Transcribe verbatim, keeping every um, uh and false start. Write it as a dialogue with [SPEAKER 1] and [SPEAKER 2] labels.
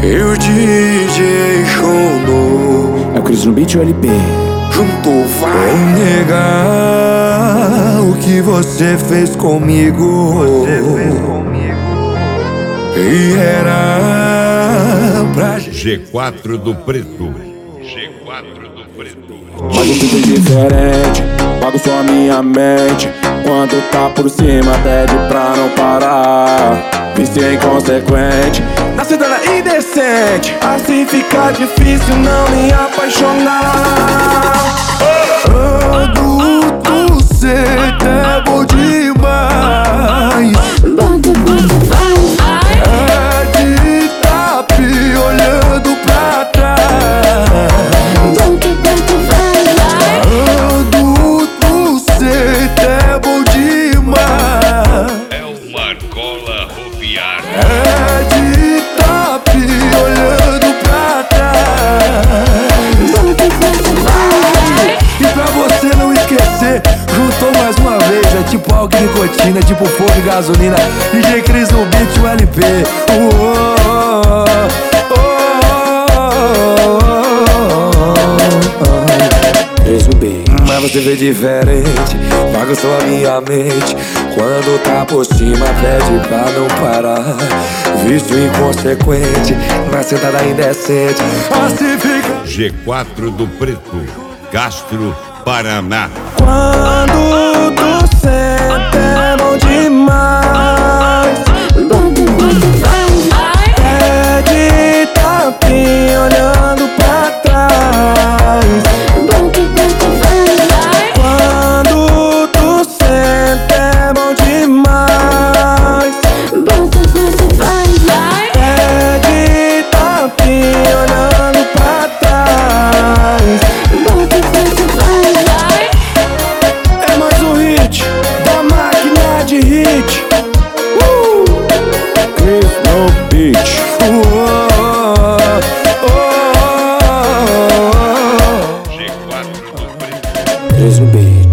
[SPEAKER 1] E o D J Shono
[SPEAKER 2] É o Cris no beat ou L P?
[SPEAKER 1] juntou vai negar o que você fez comigo. Você fez comigo. E era pra
[SPEAKER 3] G quatro do Preto. G quatro do Preto.
[SPEAKER 2] Mas eu fiz diferente, pago só a minha mente. Quando tá por cima pede pra não parar. Vício inconsequente, na cidade indecente. Assim fica difícil não me apaixonar.
[SPEAKER 1] adulto, cê é bom demais. É de tapi olhando pra trás. Adulto, cê é bom demais.
[SPEAKER 3] É o Marcola Roviar.
[SPEAKER 1] É de tapi olhando pra trás. E pra você não esquecer, juntou mais uma vez. É tipo álcool e nicotina, tipo fogo e gasolina. D J Cris no beat, o L P. Uou,
[SPEAKER 2] Cris no beat.
[SPEAKER 1] mas você vê diferente, bagunçou a minha mente. Quando tá por cima pede pra não parar. Vício inconsequente, na sentada indecente. Assim fica.
[SPEAKER 3] G quatro do Preto. Castro, Paraná.
[SPEAKER 1] Quando tu sente é bom demais. É de tapinha olhando pra trás. Quando tu sente é bom demais. É de tapinha olhando pra trás. É mais um hit da máquina de hit. Uh!
[SPEAKER 2] Cris no beat.
[SPEAKER 3] G quatro do Preto.
[SPEAKER 2] Cris no beat.